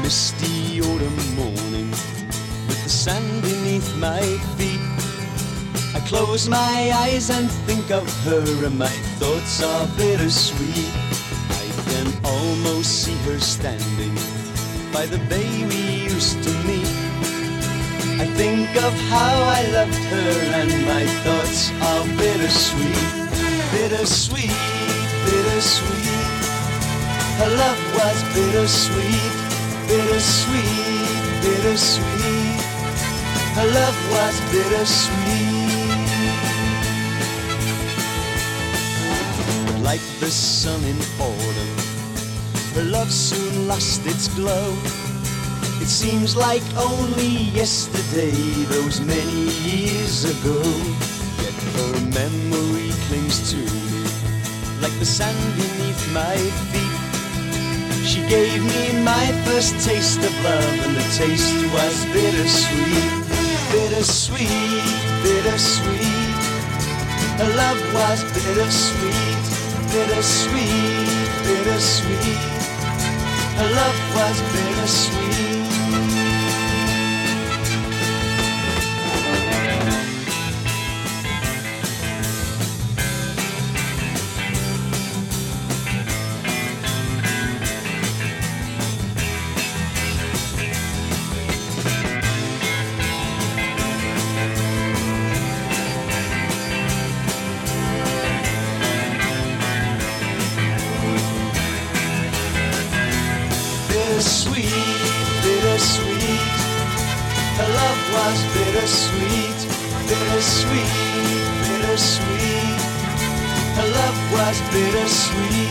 misty autumn morning with the sand beneath my feet. I close my eyes and think of her and my thoughts are bittersweet. I can almost see her standing by the bay we used to meet. I think of how I loved her and my thoughts are bittersweet. Bittersweet, bittersweet. Her love was bittersweet. Bittersweet, bittersweet. Her love was bittersweet. But like the sun in autumn, her love soon lost its glow. It seems like only yesterday, those many years ago. Yet her memory clings to me like the sand beneath my feet. She gave me my first taste of love, and the taste was bittersweet. Bittersweet, bittersweet. Her love was bittersweet. Bittersweet, bittersweet. Her love was bittersweet. Bittersweet, bittersweet. Her love was bittersweet. Bittersweet, bittersweet. Her love was bittersweet.